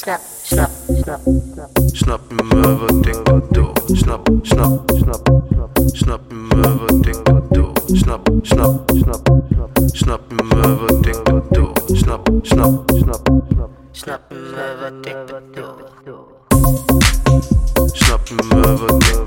Snap je me wat ik bedoel? Snap je me wat ik bedoel? Snap je me wat ik bedoel? Snap je me wat ik bedoel? Snap je me wat ik